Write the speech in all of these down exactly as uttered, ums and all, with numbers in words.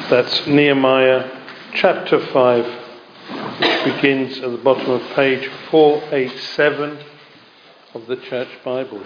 That's Nehemiah chapter five, which begins at the bottom of page four eighty-seven of the Church Bible.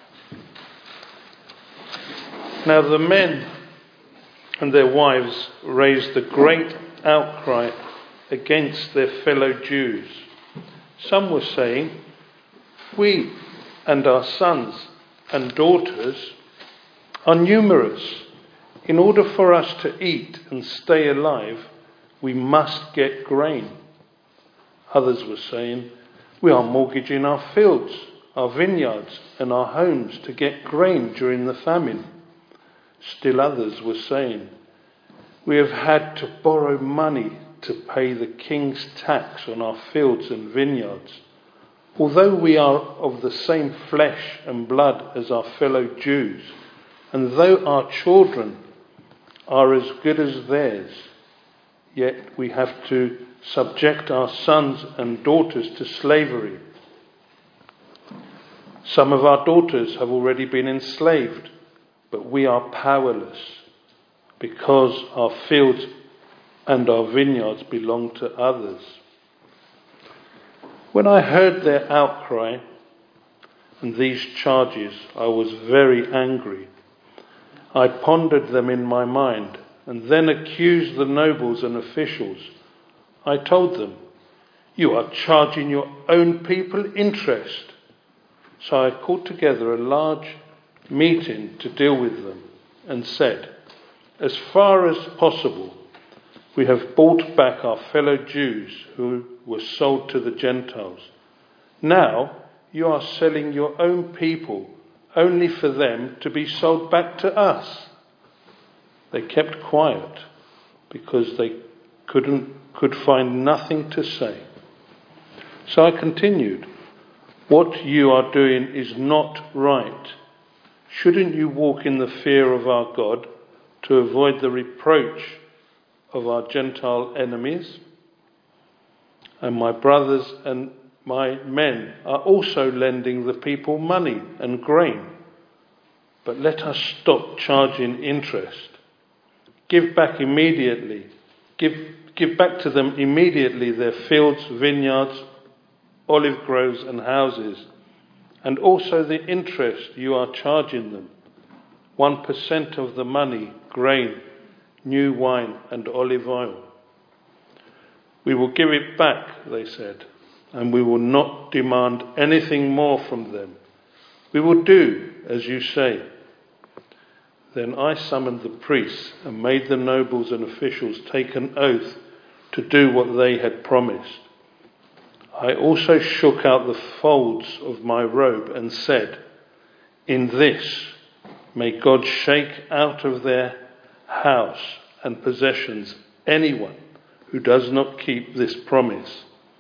Now the men and their wives raised a great outcry against their fellow Jews. Some were saying, "We and our sons and daughters are numerous. In order for us to eat and stay alive, we must get grain." Others were saying, "We are mortgaging our fields, our vineyards and our homes to get grain during the famine." Still others were saying, "We have had to borrow money to pay the king's tax on our fields and vineyards. Although we are of the same flesh and blood as our fellow Jews, and though our children are as good as theirs, yet we have to subject our sons and daughters to slavery. Some of our daughters have already been enslaved, but we are powerless because our fields and our vineyards belong to others." When I heard their outcry and these charges, I was very angry. I pondered them in my mind and then accused the nobles and officials. I told them, "You are charging your own people interest." So I called together a large meeting to deal with them and said, "As far as possible, we have bought back our fellow Jews who were sold to the Gentiles. Now you are selling your own people only for them to be sold back to us." They kept quiet because they couldn't could find nothing to say. So I continued, "What you are doing is not right. Shouldn't you walk in the fear of our God to avoid the reproach of our Gentile enemies? And my brothers and my men are also lending the people money and grain. But let us stop charging interest. Give back immediately. Give, give back to them immediately their fields, vineyards, olive groves and houses, and also the interest you are charging them. One percent of the money, grain, new wine and olive oil." "We will give it back," they said, "and we will not demand anything more from them. We will do as you say." Then I summoned the priests and made the nobles and officials take an oath to do what they had promised. I also shook out the folds of my robe and said, "In this may God shake out of their house and possessions anyone who does not keep this promise.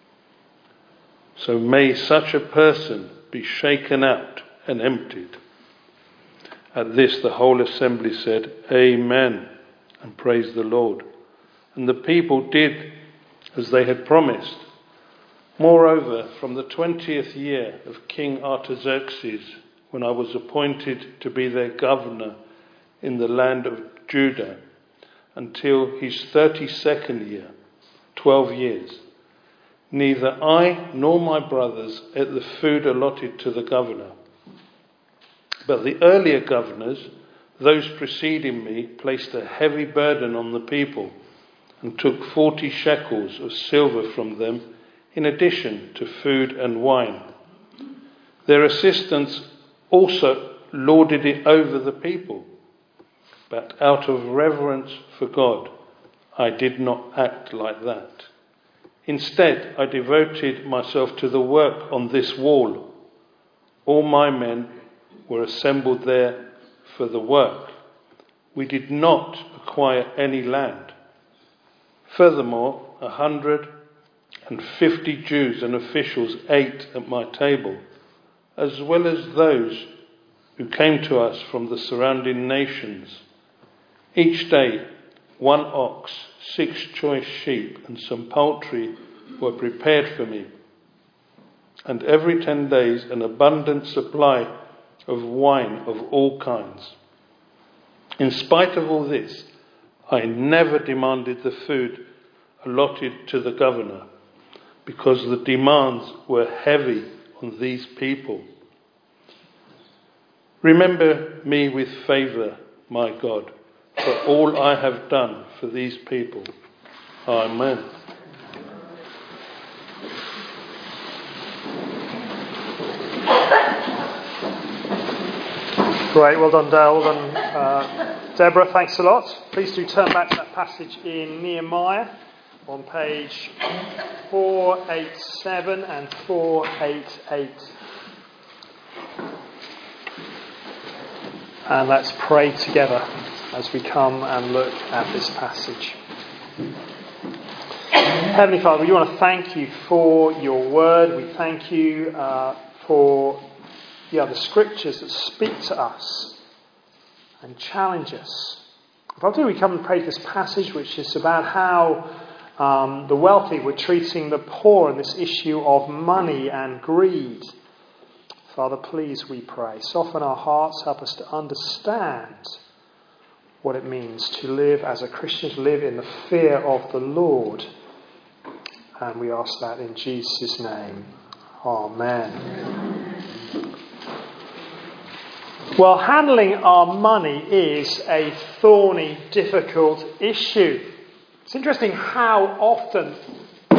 So may such a person be shaken out and emptied." At this the whole assembly said, "Amen," and praised the Lord. And the people did as they had promised. Moreover, from the twentieth year of King Artaxerxes, when I was appointed to be their governor in the land of Judah, until his thirty-second year, twelve years, neither I nor my brothers ate the food allotted to the governor. But the earlier governors, those preceding me, placed a heavy burden on the people and took forty shekels of silver from them in addition to food and wine. Their assistants also lorded it over the people. But out of reverence for God, I did not act like that. Instead, I devoted myself to the work on this wall. All my men were assembled there for the work. We did not acquire any land. Furthermore, a hundred and fifty Jews and officials ate at my table, as well as those who came to us from the surrounding nations. Each day, one ox, six choice sheep, and some poultry were prepared for me. And every ten days, an abundant supply of wine of all kinds. In spite of all this, I never demanded the food allotted to the governor, because the demands were heavy on these people. Remember me with favour, my God, for all I have done for these people. Amen. Great, well done, Dale. Well done, uh, Deborah. Thanks a lot. Please do turn back to that passage in Nehemiah on page four eighty-seven and four eighty-eight. And let's pray together as we come and look at this passage. Heavenly Father, we want to thank you for your word. We thank you uh, for yeah, the scriptures that speak to us and challenge us. Father, we come and pray this passage, which is about how um, the wealthy were treating the poor and this issue of money and greed. Father, please, we pray, soften our hearts, help us to understand what it means to live as a Christian, to live in the fear of the Lord. And we ask that in Jesus' name. Amen. Well, handling our money is a thorny, difficult issue. It's interesting how often, I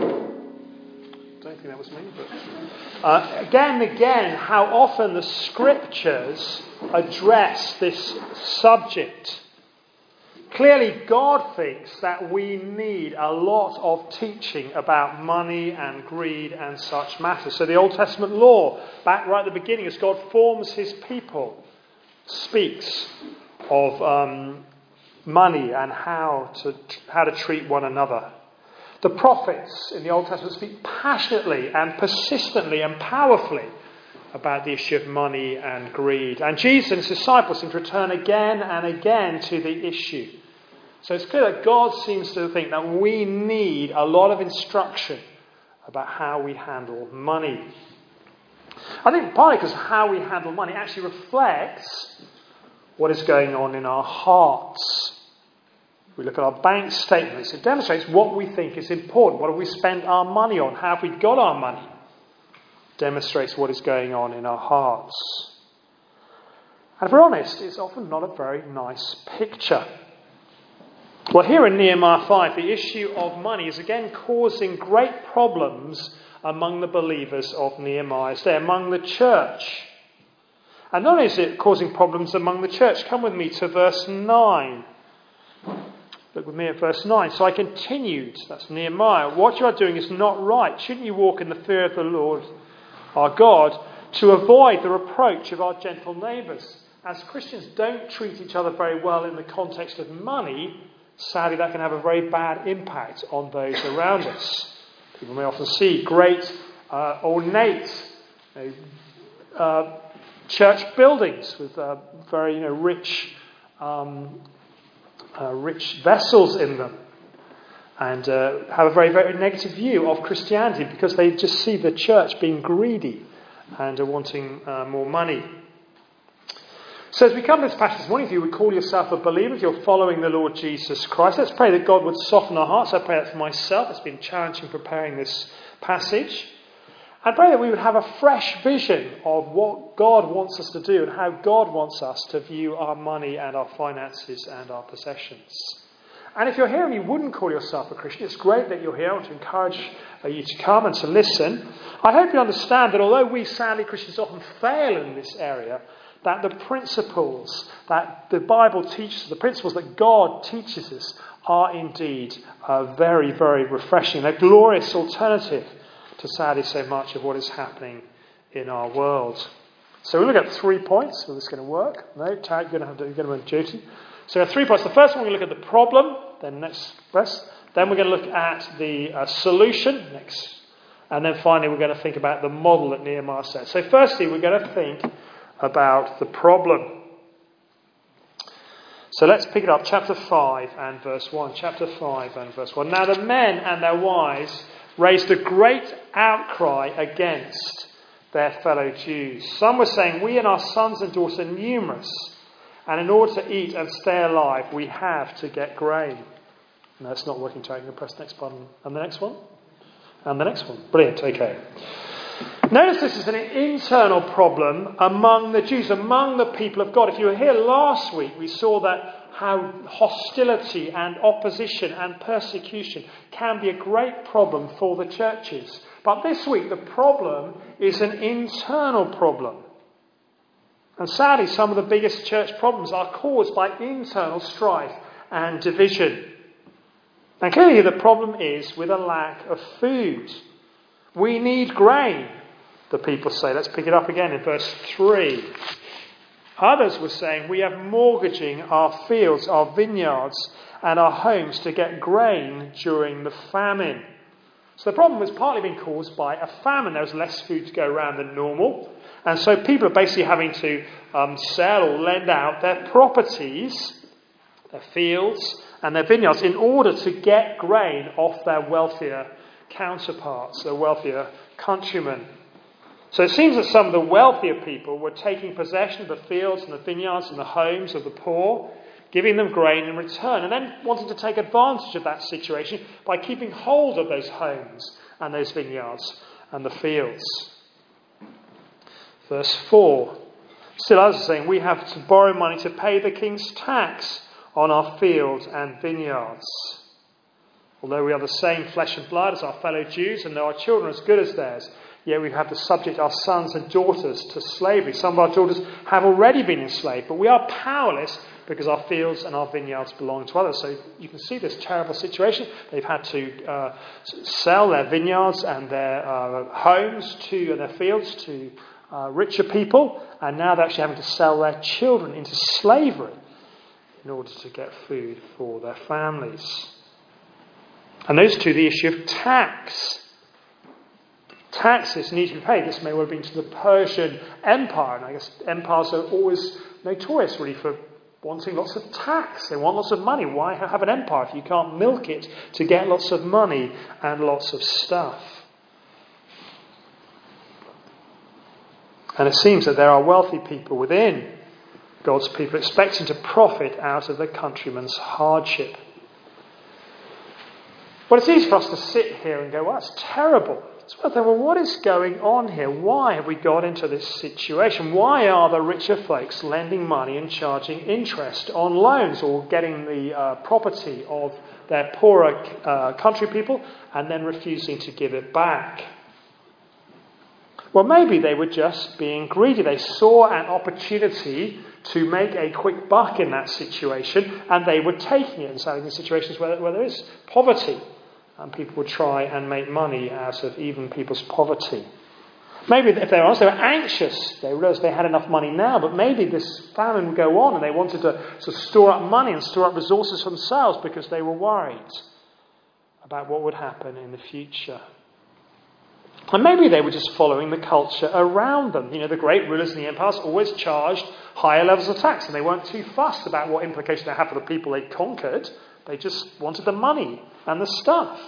don't think that was me, but uh, again and again, how often the scriptures address this subject. Clearly, God thinks that we need a lot of teaching about money and greed and such matters. So the Old Testament law, back right at the beginning, as God forms his people, speaks of um, money and how to how to treat one another. The prophets in the Old Testament speak passionately and persistently and powerfully about the issue of money and greed. And Jesus and his disciples seem to return again and again to the issue. So it's clear that God seems to think that we need a lot of instruction about how we handle money. I think partly because how we handle money actually reflects what is going on in our hearts. We look at our bank statements. It demonstrates what we think is important. What have we spent our money on? How have we got our money? It demonstrates what is going on in our hearts. And if we're honest, it's often not a very nice picture. Well, here in Nehemiah five, the issue of money is again causing great problems among the believers of Nehemiah's day, among the church. And not only is it causing problems among the church, come with me to verse nine. Look with me at verse nine. So I continued, that's Nehemiah, what you are doing is not right. Shouldn't you walk in the fear of the Lord our God to avoid the reproach of our gentle neighbours? As Christians don't treat each other very well in the context of money, sadly that can have a very bad impact on those around us. People may often see great, uh, ornate you know, uh, church buildings with uh, very you know, rich um Uh, rich vessels in them, and uh, have a very, very negative view of Christianity because they just see the church being greedy and are wanting uh, more money. So as we come to this passage this morning, if you would call yourself a believer, if you're following the Lord Jesus Christ, let's pray that God would soften our hearts. I pray that for myself. It's been challenging preparing this passage. I pray that we would have a fresh vision of what God wants us to do and how God wants us to view our money and our finances and our possessions. And if you're here and you wouldn't call yourself a Christian, it's great that you're here. I want to encourage you to come and to listen. I hope you understand that although we sadly Christians often fail in this area, that the principles that the Bible teaches, the principles that God teaches us, are indeed uh, very, very refreshing. They're a glorious alternative to sadly so much of what is happening in our world. So we look at three points. So this is going to work. No, Tag, you're going to have to get them on duty. So we have three points. The first one, we look at the problem. Then next, rest. Then we're going to look at the uh, solution next, and then finally we're going to think about the model that Nehemiah set. So firstly, we're going to think about the problem. So let's pick it up. Chapter five and verse one. Chapter five and verse one. Now the men and their wives raised a great outcry against their fellow Jews. Some were saying, we and our sons and daughters are numerous, And in order to eat and stay alive, we have to get grain. No, it's not working. I'm going to press the next button. And the next one? And the next one. Brilliant. Okay. Notice this is an internal problem among the Jews, among the people of God. If you were here last week, we saw that how hostility and opposition and persecution can be a great problem for the churches. But this week, the problem is an internal problem. And sadly, some of the biggest church problems are caused by internal strife and division. And clearly the problem is with a lack of food. We need grain, the people say. Let's pick it up again in verse three. Others were saying, we are mortgaging our fields, our vineyards, and our homes to get grain during the famine. So the problem was partly being caused by a famine. There was less food to go around than normal. And so people are basically having to um, sell or lend out their properties, their fields, and their vineyards in order to get grain off their wealthier counterparts, their wealthier countrymen. So it seems that some of the wealthier people were taking possession of the fields and the vineyards and the homes of the poor, giving them grain in return, and then wanting to take advantage of that situation by keeping hold of those homes and those vineyards and the fields. Verse four. Still others are saying, we have to borrow money to pay the king's tax on our fields and vineyards. Although we are the same flesh and blood as our fellow Jews, and though our children are as good as theirs, yet we have to subject our sons and daughters to slavery. Some of our daughters have already been enslaved, but we are powerless because our fields and our vineyards belong to others. So you can see this terrible situation. They've had to uh, sell their vineyards and their uh, homes to and their fields to uh, richer people, and now they're actually having to sell their children into slavery in order to get food for their families. And those two, the issue of tax. Taxes need to be paid. This may well have been to the Persian Empire. And I guess empires are always notorious really for wanting lots of tax. They want lots of money. Why have an empire if you can't milk it to get lots of money and lots of stuff? And it seems that there are wealthy people within God's people expecting to profit out of their countrymen's hardship. Well, it's easy for us to sit here and go, well, that's terrible. It's worth saying, well, what is going on here? Why have we got into this situation? Why are the richer folks lending money and charging interest on loans or getting the uh, property of their poorer uh, country people and then refusing to give it back? Well, maybe they were just being greedy. They saw an opportunity to make a quick buck in that situation, and they were taking it and selling in situations where, where there is poverty. And people would try and make money out of even people's poverty. Maybe if they were honest, they were anxious. They realised they had enough money now, but maybe this famine would go on and they wanted to sort of store up money and store up resources for themselves because they were worried about what would happen in the future. And maybe they were just following the culture around them. You know, the great rulers in the empires always charged higher levels of tax, and they weren't too fussed about what implications they had for the people they conquered. They just wanted the money and the stuff.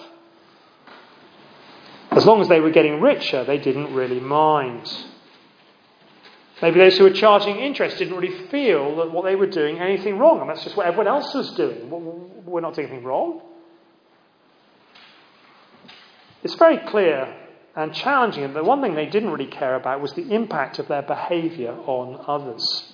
As long as they were getting richer, they didn't really mind. Maybe those who were charging interest didn't really feel that what they were doing anything wrong, and that's just what everyone else was doing. We're not doing anything wrong. It's very clear and challenging, and the one thing they didn't really care about was the impact of their behaviour on others.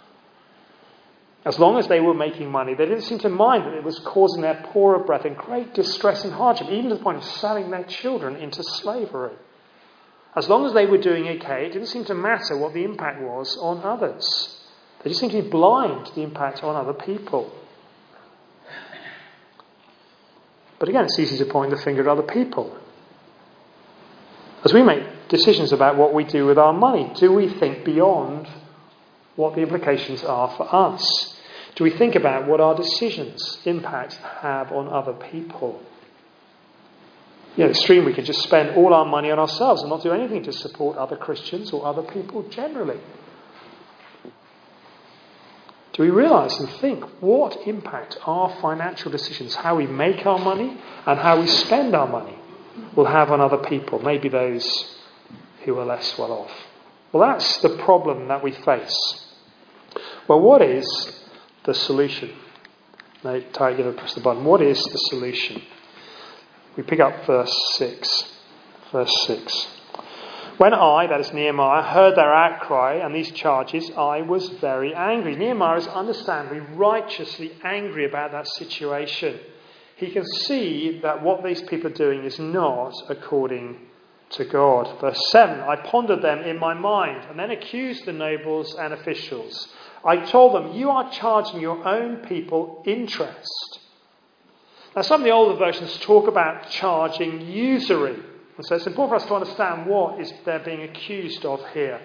As long as they were making money, they didn't seem to mind that it was causing their poorer brethren great distress and hardship, even to the point of selling their children into slavery. As long as they were doing okay, it didn't seem to matter what the impact was on others. They just seemed to be blind to the impact on other people. But again, it's easy to point the finger at other people. As we make decisions about what we do with our money, do we think beyond what the implications are for us? Do we think about what our decisions impact have on other people? You know, extreme, we could just spend all our money on ourselves and not do anything to support other Christians or other people generally. Do we realise and think what impact our financial decisions, how we make our money and how we spend our money, will have on other people, maybe those who are less well off? Well, that's the problem that we face. Well, what is the solution? No, Tarek, you're going to press the button. What is the solution? We pick up verse six. Verse six. When I, that is Nehemiah, heard their outcry and these charges, I was very angry. Nehemiah is understandably righteously angry about that situation. He can see that what these people are doing is not according to God. Verse seven, I pondered them in my mind and then accused the nobles and officials. I told them, you are charging your own people interest. Now, some of the older versions talk about charging usury. And so it's important for us to understand what is they're being accused of here.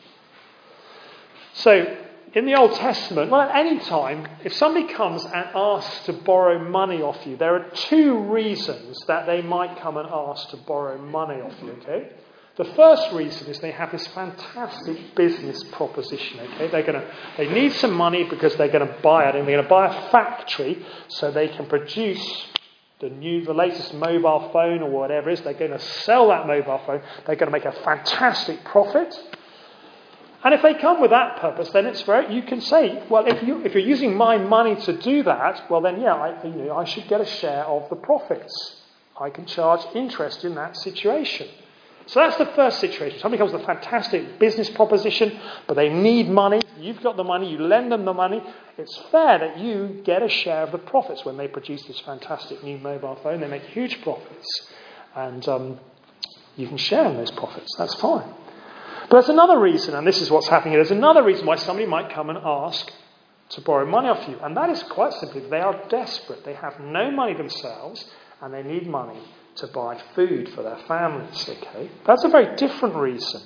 So, in the Old Testament, well, at any time, if somebody comes and asks to borrow money off you, there are two reasons that they might come and ask to borrow money off you, okay? The first reason is they have this fantastic business proposition, okay? They're going to, they need some money because they're going to buy it, and they're going to buy a factory so they can produce the new, the latest mobile phone or whatever it is. They're going to sell that mobile phone. They're going to make a fantastic profit. And if they come with that purpose, then it's very, you can say, well, if you if you're using my money to do that, well then, yeah, I, you know, I should get a share of the profits. I can charge interest in that situation. So that's the first situation. Somebody comes with a fantastic business proposition, but they need money. You've got the money. You lend them the money. It's fair that you get a share of the profits when they produce this fantastic new mobile phone. They make huge profits. And um, you can share in those profits. That's fine. But there's another reason, and this is what's happening here. There's another reason why somebody might come and ask to borrow money off you. And that is quite simply, they are desperate. They have no money themselves, and they need money to buy food for their families, okay? That's a very different reason.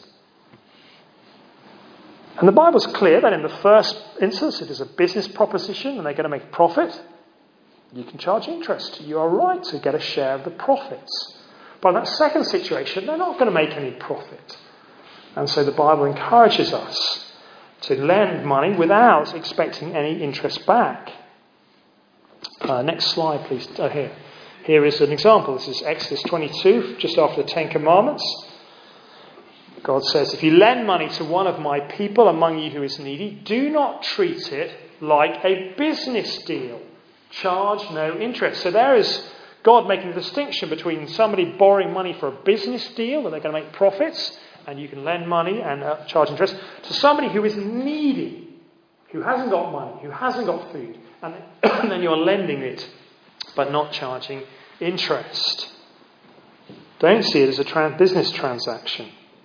And the Bible's clear that in the first instance, it is a business proposition and they're going to make profit. You can charge interest. You are right to get a share of the profits. But in that second situation, they're not going to make any profit. And so the Bible encourages us to lend money without expecting any interest back. Uh, next slide, please. Oh, here. Here is an example. This is Exodus twenty-two, just after the Ten Commandments. God says, if you lend money to one of my people among you who is needy, do not treat it like a business deal. Charge no interest. So there is God making a distinction between somebody borrowing money for a business deal, where they're going to make profits, and you can lend money and uh, charge interest, to somebody who is needy, who hasn't got money, who hasn't got food, and, and then you're lending it, but not charging interest. Don't see it as a trans- business transaction.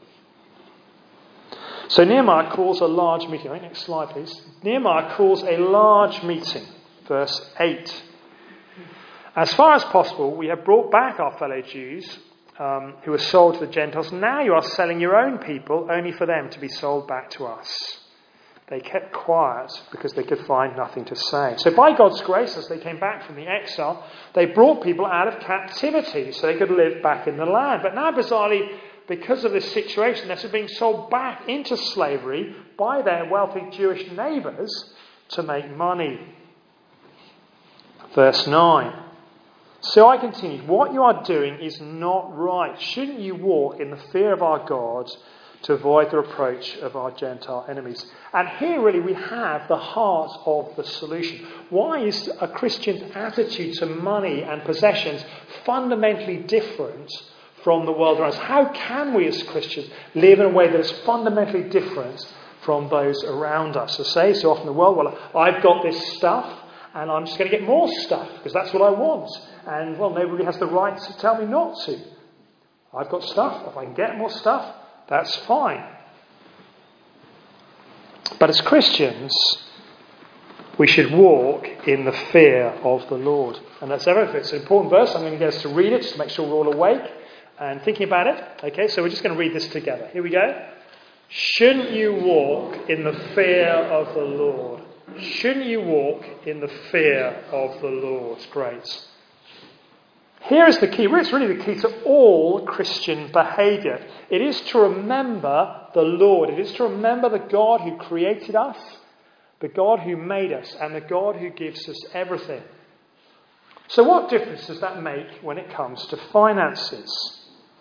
So Nehemiah calls a large meeting. Right, next slide, please. Nehemiah calls a large meeting. Verse eight. As far as possible, we have brought back our fellow Jews um, who were sold to the Gentiles. Now you are selling your own people only for them to be sold back to us. They kept quiet because they could find nothing to say. So by God's grace, as they came back from the exile, they brought people out of captivity so they could live back in the land. But now, bizarrely, because of this situation, they're being sold back into slavery by their wealthy Jewish neighbours to make money. Verse nine. So I continued, what you are doing is not right. Shouldn't you walk in the fear of our God to avoid the reproach of our Gentile enemies? And here really we have the heart of the solution. Why is a Christian's attitude to money and possessions fundamentally different from the world around us? How can we as Christians live in a way that is fundamentally different from those around us? So say so often in the world, well, I've got this stuff and I'm just going to get more stuff because that's what I want. And, well, nobody has the right to tell me not to. I've got stuff. If I can get more stuff, that's fine. But as Christians, we should walk in the fear of the Lord. And that's everything. It's an important verse. I'm going to get us to read it just to make sure we're all awake and thinking about it. Okay, so we're just going to read this together. Here we go. Shouldn't you walk in the fear of the Lord? Shouldn't you walk in the fear of the Lord? Great. Here is the key. It's really the key to all Christian behaviour. It is to remember the Lord. It is to remember the God who created us, the God who made us, and the God who gives us everything. So what difference does that make when it comes to finances?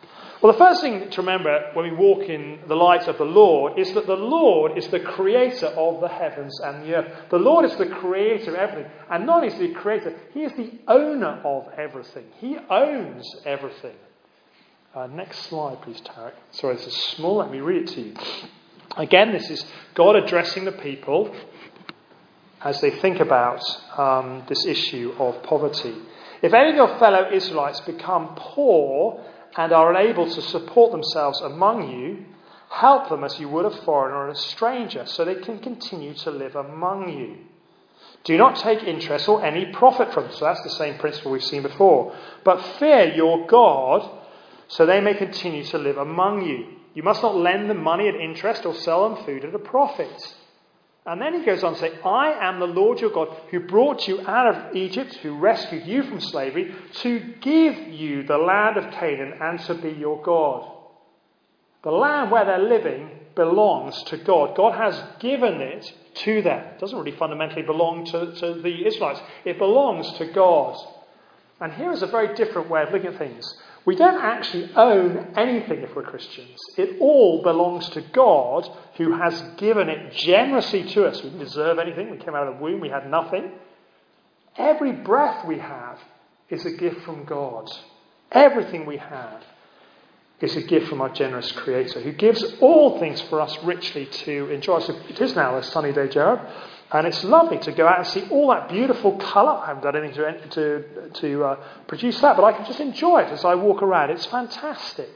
Well, the first thing to remember when we walk in the light of the Lord is that the Lord is the creator of the heavens and the earth. The Lord is the creator of everything. And not only is he the creator, he is the owner of everything. He owns everything. Uh, next slide, please, Tarek. Sorry, this is small. Let me read it to you. Again, this is God addressing the people as they think about um, this issue of poverty. If any of your fellow Israelites become poor and are unable to support themselves among you, help them as you would a foreigner or a stranger, so they can continue to live among you. Do not take interest or any profit from them. So that's the same principle we've seen before. But fear your God, so they may continue to live among you. You must not lend them money at interest or sell them food at a profit. And then he goes on to say, I am the Lord your God who brought you out of Egypt, who rescued you from slavery, to give you the land of Canaan and to be your God. The land where they're living belongs to God. God has given it to them. It doesn't really fundamentally belong to, to the Israelites. It belongs to God. And here is a very different way of looking at things. We don't actually own anything if we're Christians. It all belongs to God, who has given it generously to us. We didn't deserve anything. We came out of the womb. We had nothing. Every breath we have is a gift from God. Everything we have is a gift from our generous Creator, who gives all things for us richly to enjoy. So it is now a sunny day, Jared. And it's lovely to go out and see all that beautiful colour. I haven't done anything to to, to uh, produce that, but I can just enjoy it as I walk around. It's fantastic.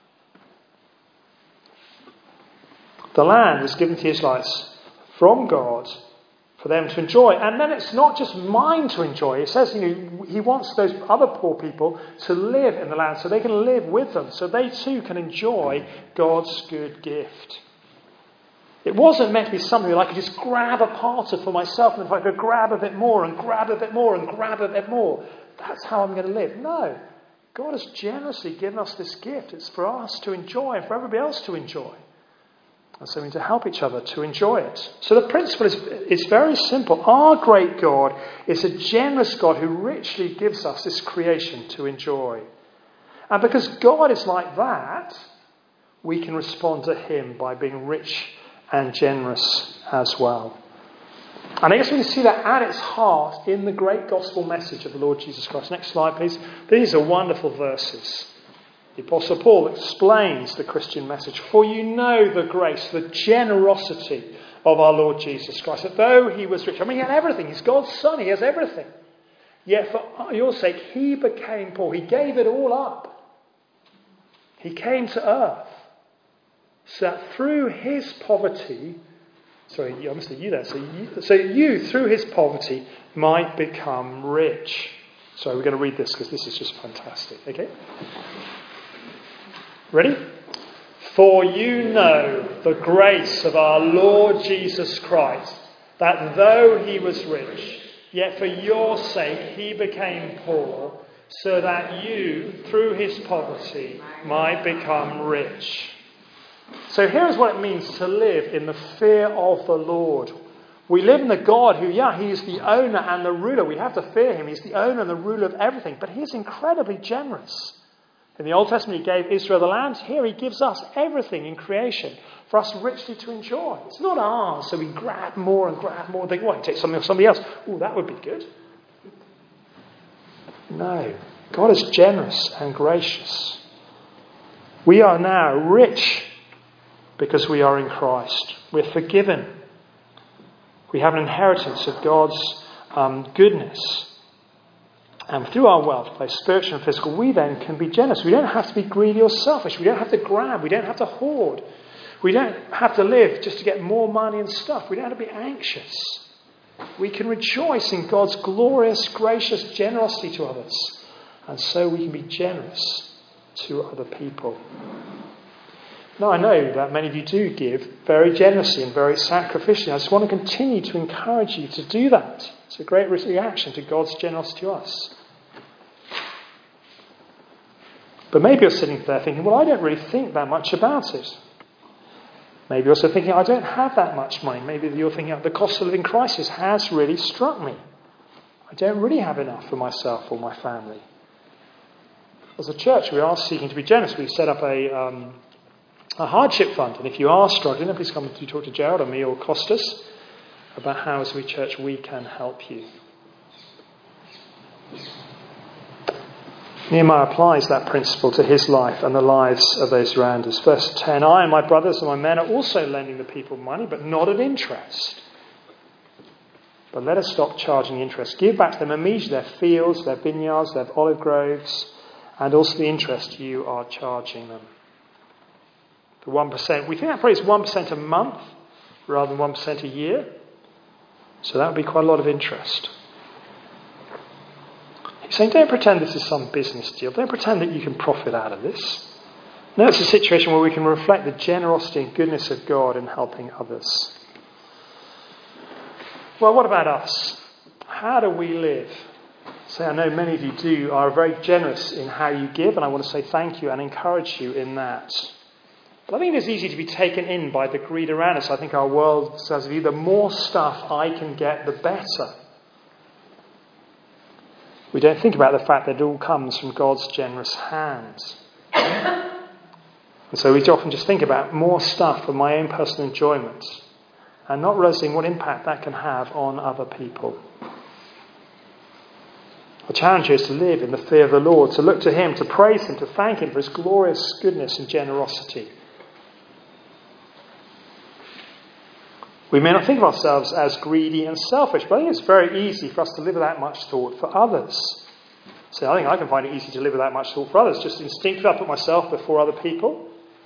The land was given to the Israelites from God for them to enjoy. And then it's not just mine to enjoy. It says, you know, he wants those other poor people to live in the land so they can live with them, so they too can enjoy God's good gift. It wasn't meant to be something that I could just grab a part of for myself, and if I could grab a bit more and grab a bit more and grab a bit more, that's how I'm going to live. No. God has generously given us this gift. It's for us to enjoy and for everybody else to enjoy. And so we need to help each other to enjoy it. So the principle is, is very simple. Our great God is a generous God who richly gives us this creation to enjoy. And because God is like that, we can respond to him by being rich and generous as well. And I guess we can see that at its heart in the great gospel message of the Lord Jesus Christ. Next slide, please. These are wonderful verses. The Apostle Paul explains the Christian message. For you know the grace, the generosity of our Lord Jesus Christ. That though he was rich, I mean, he had everything. He's God's son. He has everything. Yet for your sake, he became poor. He gave it all up. He came to earth. So that through his poverty, sorry, I must say you there. So you, so you, through his poverty, might become rich. So we're going to read this because this is just fantastic. Okay? Ready? For you know the grace of our Lord Jesus Christ, that though he was rich, yet for your sake he became poor, so that you, through his poverty, might become rich. So here's what it means to live in the fear of the Lord. We live in the God who, yeah, he is the owner and the ruler. We have to fear him. He's the owner and the ruler of everything. But he's incredibly generous. In the Old Testament, he gave Israel the land. Here he gives us everything in creation for us richly to enjoy. It's not ours, so we grab more and grab more. Think, well, I can take something off somebody else. Oh, that would be good. No. God is generous and gracious. We are now rich because we are in Christ. We're forgiven. We have an inheritance of God's um, goodness. And through our wealth, both spiritual and physical, we then can be generous. We don't have to be greedy or selfish. We don't have to grab. We don't have to hoard. We don't have to live just to get more money and stuff. We don't have to be anxious. We can rejoice in God's glorious, gracious generosity to others. And so we can be generous to other people. Now, I know that many of you do give very generously and very sacrificially. I just want to continue to encourage you to do that. It's a great reaction to God's generosity to us. But maybe you're sitting there thinking, well, I don't really think that much about it. Maybe you're also thinking, I don't have that much money. Maybe you're thinking, the cost of living crisis has really struck me. I don't really have enough for myself or my family. as a church, we are seeking to be generous. We've set up a, um, a hardship fund. And if you are struggling, please come to talk to Gerald or me or Costas about how, as we church, we can help you. Nehemiah applies that principle to his life and the lives of those around us. Verse ten, I and my brothers and my men are also lending the people money, but not at interest. But let us stop charging interest. Give back to them immediately their fields, their vineyards, their olive groves, and also the interest you are charging them. The one percent, we think that probably is one percent a month rather than one percent a year. So that would be quite a lot of interest. He's saying, don't pretend this is some business deal. Don't pretend that you can profit out of this. No, it's a situation where we can reflect the generosity and goodness of God in helping others. Well, what about us? How do we live? So I know many of you do are very generous in how you give, and I want to say thank you and encourage you in that. But I think it's easy to be taken in by the greed around us. I think our world says, the more stuff I can get, the better. We don't think about the fact that it all comes from God's generous hands. And so we often just think about more stuff for my own personal enjoyment and not realizing what impact that can have on other people. The challenge is to live in the fear of the Lord, to look to Him, to praise Him, to thank Him for His glorious goodness and generosity. We may not think of ourselves as greedy and selfish, but I think it's very easy for us to live with that much thought for others. So I think I can find it easy to live with that much thought for others. Just instinctively, I put myself before other people,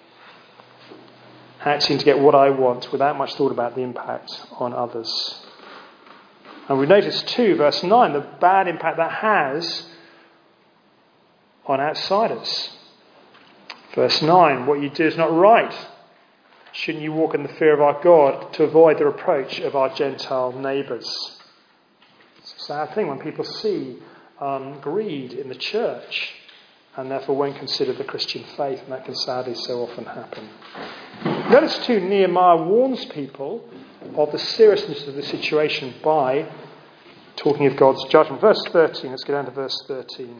acting to get what I want without much thought about the impact on others. And we notice too, verse nine, the bad impact that has on outsiders. Verse nine, what you do is not right. Shouldn't you walk in the fear of our God to avoid the reproach of our Gentile neighbours? It's a sad thing when people see um, greed in the church and therefore won't consider the Christian faith, and that can sadly so often happen. Notice too, Nehemiah warns people of the seriousness of the situation by talking of God's judgment. Verse thirteen, let's go down to verse thirteen.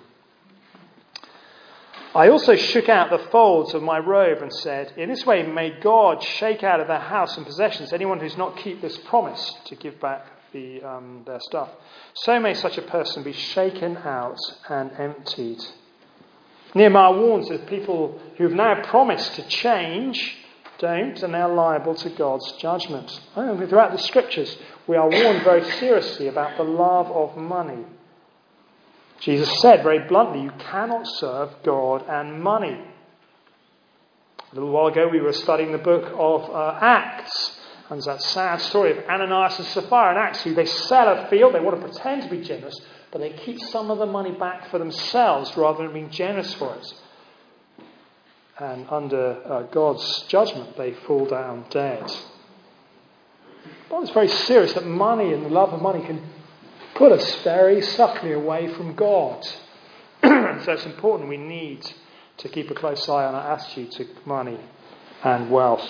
I also shook out the folds of my robe and said, in this way may God shake out of their house and possessions anyone who does not keep this promise to give back the, um, their stuff. So may such a person be shaken out and emptied. Nehemiah warns that people who have now promised to change don't, and they're liable to God's judgment. I know, throughout the scriptures, we are warned very seriously about the love of money. Jesus said very bluntly, you cannot serve God and money. A little while ago we were studying the book of uh, Acts. And there's that sad story of Ananias and Sapphira in Acts, who they sell a field, they want to pretend to be generous, but they keep some of the money back for themselves rather than being generous for it. And under uh, God's judgment they fall down dead. But it's very serious that money and the love of money can put us very subtly away from God. So it's important we need to keep a close eye on our attitude to money and wealth.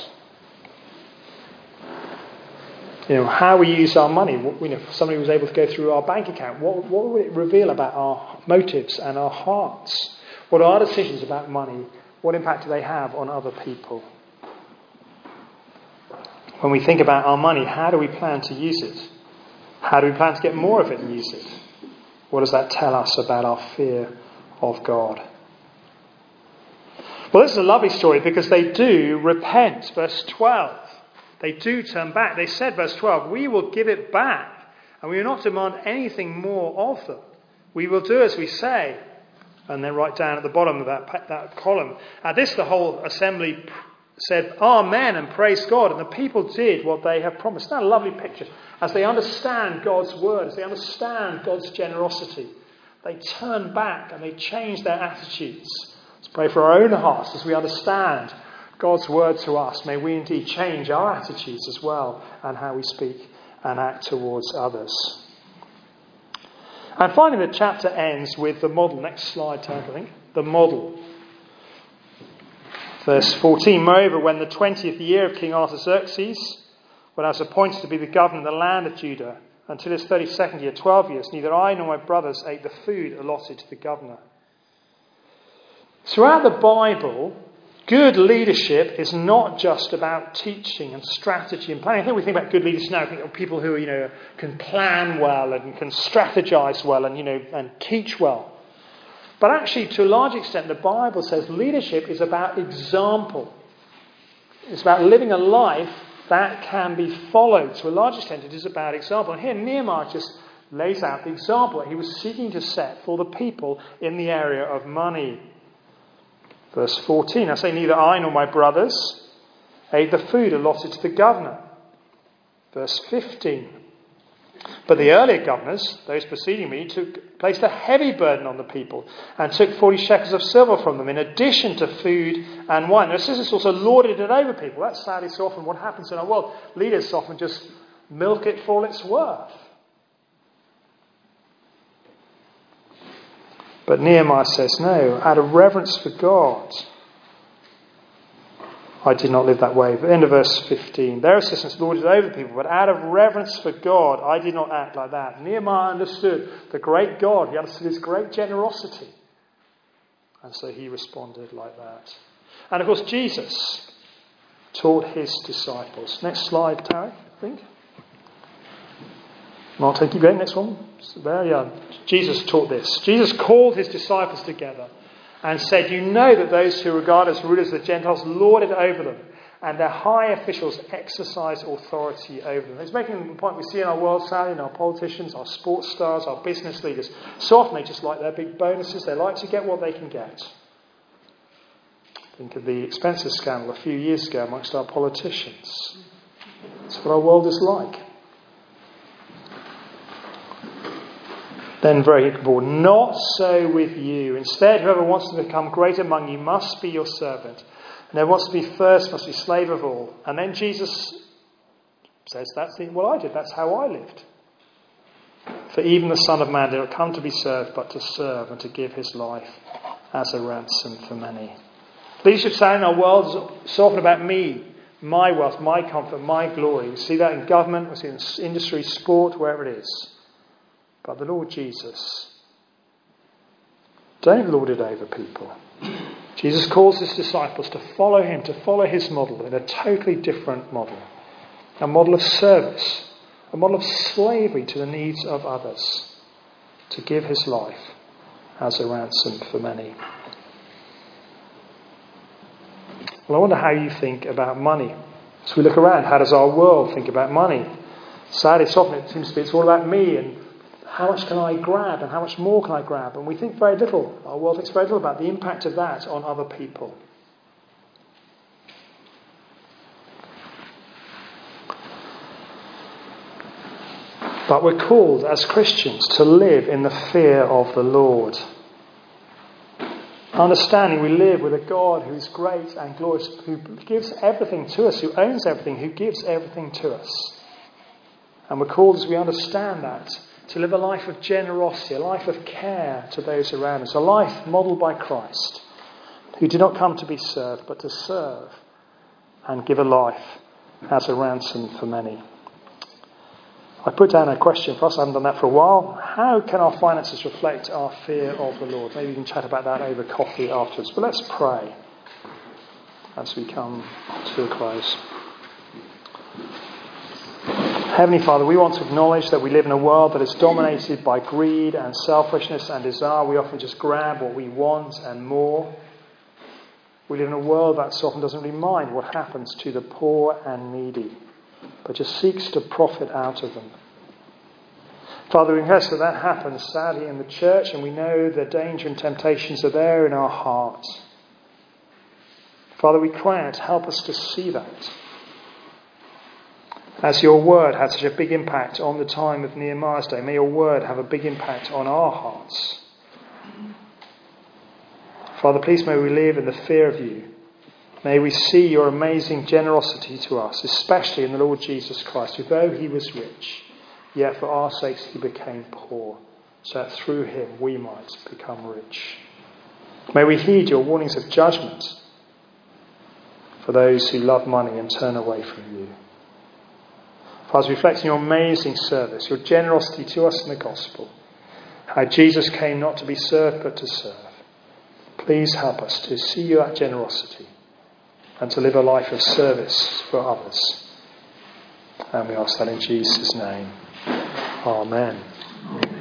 You know, how we use our money. What, you know, if somebody was able to go through our bank account, what, what would it reveal about our motives and our hearts? What are our decisions about money? What impact do they have on other people? When we think about our money, how do we plan to use it? How do we plan to get more of it and use it? What does that tell us about our fear of God? Well, this is a lovely story because they do repent. Verse twelve. They do turn back. They said, verse twelve, we will give it back and we will not demand anything more of them. We will do as we say. And then right down at the bottom of that, that column. At this, the whole assembly said, Amen, and praised God. And the people did what they have promised. Isn't that a lovely picture? As they understand God's word, as they understand God's generosity, they turn back and they change their attitudes. Let's pray for our own hearts as we understand God's word to us. May we indeed change our attitudes as well and how we speak and act towards others. And finally, the chapter ends with the model. Next slide, Tank, I think. The model. Verse fourteen, moreover, when the twentieth year of King Artaxerxes, when I was appointed to be the governor of the land of Judah, until his thirty-second year, twelve years, neither I nor my brothers ate the food allotted to the governor. Throughout the Bible, good leadership is not just about teaching and strategy and planning. I think we think about good leaders now, I think of people who, you know, can plan well and can strategize well and, you know, and teach well. But actually, to a large extent, the Bible says leadership is about example. It's about living a life that can be followed. To a large extent, it is about example. And here, Nehemiah just lays out the example that he was seeking to set for the people in the area of money. Verse fourteen, I say, neither I nor my brothers ate the food allotted to the governor. Verse fifteen, but the earlier governors, those preceding me, took placed a heavy burden on the people and took forty shekels of silver from them in addition to food and wine. Now, this also lorded it over people. That's sadly so often what happens in our world. Leaders often just milk it for all it's worth. But Nehemiah says, no, out of reverence for God, I did not live that way. At the end of verse fifteen, their assistants lorded over people, but out of reverence for God, I did not act like that. Nehemiah understood the great God. He understood his great generosity. And so he responded like that. And of course, Jesus taught his disciples. Next slide, Tarek, I think. Martin, keep going. Next one. There, yeah. Jesus taught this. Jesus called his disciples together and said, you know that those who regard as rulers of the Gentiles lord it over them, and their high officials exercise authority over them. He's making the point we see in our world, sadly, in our politicians, our sports stars, our business leaders. So often they just like their big bonuses. They like to get what they can get. Think of the expenses scandal a few years ago amongst our politicians. That's what our world is like. Then very important, not so with you. Instead, whoever wants to become great among you must be your servant. And whoever wants to be first must be slave of all. And then Jesus says, that's the, what I did. That's how I lived. For even the Son of Man did not come to be served, but to serve and to give his life as a ransom for many. Leadership saying in our world is so often about me, my wealth, my comfort, my glory. We see that in government, we see it in industry, sport, wherever it is. But the Lord Jesus, don't lord it over people. Jesus calls his disciples to follow him, to follow his model in a totally different model. A model of service, a model of slavery to the needs of others, to give his life as a ransom for many. Well, I wonder how you think about money. As we look around, how does our world think about money? Sadly, so often it seems to be it's all about me and how much can I grab and how much more can I grab? And we think very little, our world thinks very little about the impact of that on other people. But we're called as Christians to live in the fear of the Lord. Understanding we live with a God who is great and glorious, who gives everything to us, who owns everything, who gives everything to us. And we're called, as we understand that, to live a life of generosity, a life of care to those around us, a life modelled by Christ, who did not come to be served, but to serve and give a life as a ransom for many. I put down a question for us, I haven't done that for a while. How can our finances reflect our fear of the Lord? Maybe we can chat about that over coffee afterwards. But let's pray as we come to a close. Heavenly Father, we want to acknowledge that we live in a world that is dominated by greed and selfishness and desire. We often just grab what we want and more. We live in a world that so often doesn't really mind what happens to the poor and needy, but just seeks to profit out of them. Father, we confess that that happens sadly in the church, and we know the danger and temptations are there in our hearts. Father, we cry out, help us to see that. As your word had such a big impact on the time of Nehemiah's day, may your word have a big impact on our hearts. Father, please may we live in the fear of you. May we see your amazing generosity to us, especially in the Lord Jesus Christ, who though he was rich, yet for our sakes he became poor, so that through him we might become rich. May we heed your warnings of judgment for those who love money and turn away from you. Father, reflecting your amazing service, your generosity to us in the gospel, how Jesus came not to be served but to serve. Please help us to see your generosity and to live a life of service for others. And we ask that in Jesus' name. Amen.